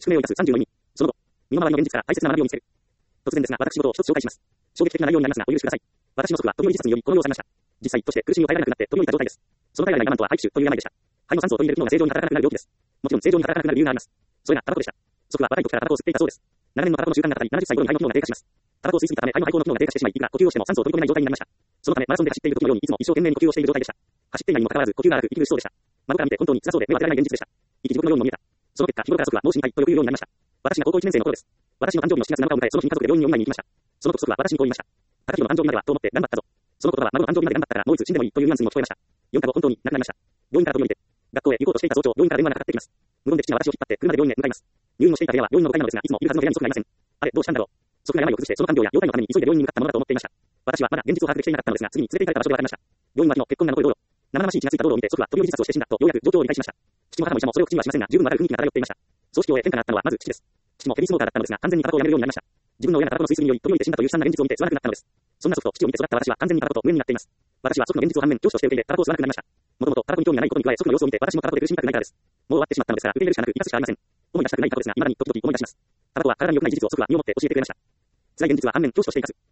宿命を生かす34意味。その後、身の回りの現実から大切な学びを見つける。突然ですが、私事を一つ紹介します。衝撃的な内容になりますが、お許しください。私の祖父は飛び降り自殺によりこの世を去りました。実際として苦しみを耐えられなくなって飛び降りた状態です。その体内が何とは肺腫という病でした。肺の酸素を取り入れる機能が正常に働かなくなる病気です。もちろん正常に働かなくなる理由があります。それがタバコでした。祖父は若い時からタバコを吸っていたそうです。長年のタバコの習慣がたたり、70歳頃に肺の機能が低下します。タバコを吸いすぎたため肺の排口の機能が低下してしまい、いくら呼吸をしても酸素を取り込めない状態になりました。そのためマラソンで走っている時のようにいつも一生懸命に呼吸をしている状態でした。走っていないにもかかわらず呼吸が荒く息苦しそうでした。孫から見て本当に辛そうで目は当てられない現実でした。生き地獄のようにも見えた。その結果、日頃から祖父はもう心配とよく言うようになりました。私が高校1年生の頃です。私の誕生日の7月7日を迎え、その日に家族で病院にお見舞いに行きました。その時祖父は私にこう言いました。高弘の誕生日まではと思って頑張ったぞ。その言葉は孫の誕生日まで頑張ったからもういつ死んでもいいというニュアンスにも聞こえました。4日後本当に亡くなりました。病院から飛び降りて、学校へ行こうとしていた早朝、病院から電話がかかってきます。無言で父が私を引っ張って車で病院へ向かいます。入院をしていた部屋は病院の5階なのですが、いつもいるはずの部屋に祖父がいません。あれ、どうしたんだろう。祖父が病を崩してその看病や要介護のために急いで病院に向かったものだと思っていました。私はまだ現実を把握できていなかったのですが、次に連れて行かれた場所で分かりました。病院脇の結婚が残る道路。生々しい血がついた道路を見て祖父は飛び降り自殺をして死んだとようやく状況を理解しました。父も母も医者もそれを口にはしませんが、十分わかる雰囲気が漂っていました。葬式を終え変化があったのはまず父です。父もヘビースモーカーだったのですが、完全にタバコをやめるようになりました。自分の親がタバコの吸い過ぎにより飛び降りて死んだという悲惨な現実を見て吸わなくなったのです。そんな祖父と父を見て育った私は完全にタバコと無縁になっています。私は祖父の現実を反面教師として受け入れタバコを吸わなくなりました。もともとタバコに興味がないことに加え、祖父の様子を見て私もタバコで苦しみたくないからです。もう終わってしまったのですから、受け入れるしかなく生かすしかありません。思い出したくない過去ですが、未だに時々思い出します。タバコは体に良くない事実を祖父は身をもって教えてくれました。辛い現実は反面教師として生かす。